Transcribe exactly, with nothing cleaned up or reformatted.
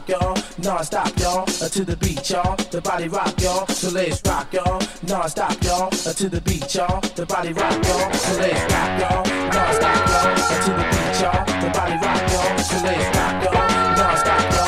y'all, non-stop, y'all, uh, to the beat, y'all, the body rock, y'all, so let's rock, y'all, non-stop, y'all, uh, to the beat, y'all, the body rock, y'all, so let's rock, y'all, non-stop, y'all, uh, to the beat, y'all, the body rock, y'all, so let's rock, y'all, non-stop, y'all.